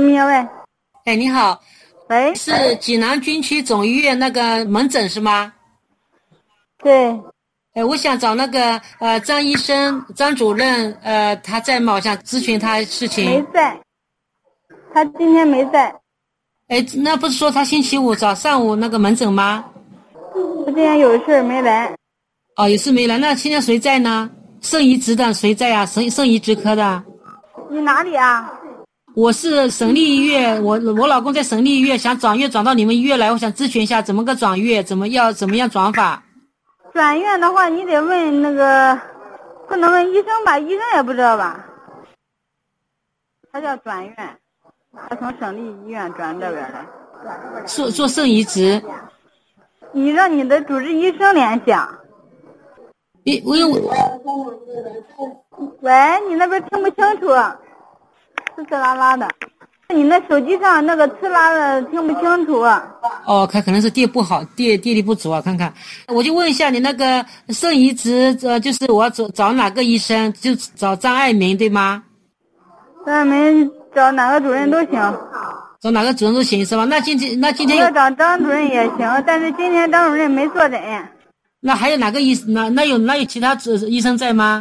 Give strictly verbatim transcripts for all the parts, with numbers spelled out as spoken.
你好，喂。 哎，你好。 喂。 是济南军区总医院那个门诊是吗？ 对。 哎，我想找那个呃张医生、张主任，呃，他在吗？我想咨询他事情。 没在，他今天没在。 哎，那不是说他星期五早上午那个门诊吗？ 他今天有事没来。 哦，也是没来。那现在谁在呢？肾移植的谁在啊？肾肾移植科的。 你哪里啊？ 我是省立医院，我我老公在省立医院，想转院转到你们医院来，我想咨询一下怎么个转院，怎么要怎么样转法。 转院的话，你得问那个，不能问医生吧？医生也不知道吧？他叫转院，他从省立医院转这边来。 做做肾移植。 你让你的主治医生联系啊。 你我有。 喂，你那边听不清楚，呲呲啦啦的。你那手机上那个呲啦的听不清楚。 哦，看可能是电不好，电电力不足啊，看看。我就问一下你那个肾移植，呃，就是我要找找哪个医生？就找张爱民对吗？ 张爱民找哪个主任都行。 找哪个主任都行是吧？那今天那今天要找张主任也行，但是今天张主任没坐诊。 那还有哪个医那那有那有其他医生在吗？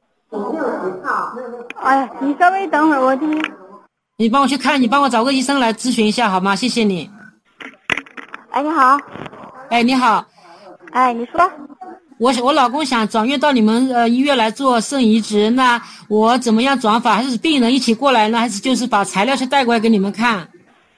哎，你稍微等会儿，我听。 你帮我去看，你帮我找个医生来咨询一下好吗？谢谢你。 哎，你好。 哎，你好。 哎，你说。 我我老公想转院到你们呃医院来做肾移植，那我怎么样转法？还是病人一起过来呢？还是就是把材料去带过来给你们看？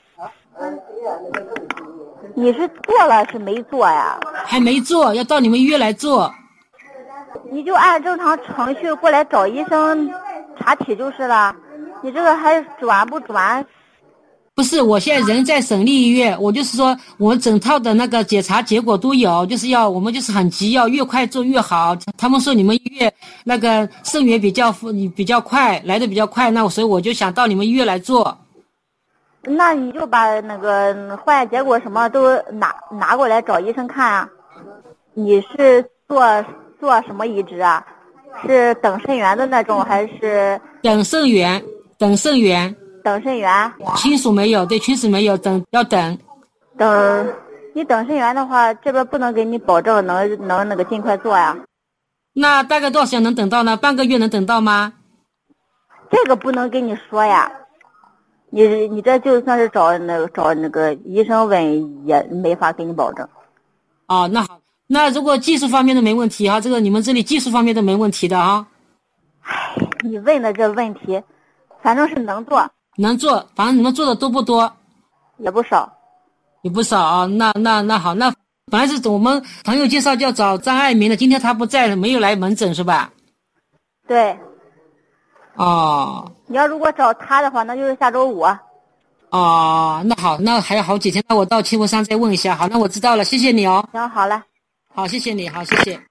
你是做了是没做呀？ 还没做，要到你们医院来做。 你就按正常程序过来找医生查体就是了。你这个还转不转？ 不是，我现在人在省立医院，我就是说我们整套的那个检查结果都有，就是要我们就是很急，要越快做越好。他们说你们医院那个肾源比较比较快，来的比较快，那我所以我就想到你们医院来做。 那你就把那个化验结果什么都拿拿过来找医生看啊。你是做做什么移植啊？是等肾源的那种还是？ 等肾源，等肾源。 等肾源。 亲属没有，对，亲属没有，等要等。 等，你等肾源的话，这边不能给你保证能能那个尽快做呀。 那大概多少时间能等到呢？半个月能等到吗？ 这个不能跟你说呀。你你这就算是找那个找那个医生问，也没法给你保证。 哦，那好，那如果技术方面的没问题哈，这个你们这里技术方面的没问题的啊。 唉，你问的这问题，反正是能做。 能做，反正你们做的多不多？ 也不少。 也不少啊。那那那好，那本来是我们朋友介绍叫找张爱民的，今天他不在了，没有来门诊是吧？ 对。 哦。 你要如果找他的话，那就是下周五。 哦，那好，那还有好几天，那我到七佛山再问一下。好，那我知道了，谢谢你哦。 行，好了。 好，谢谢你，好，谢谢。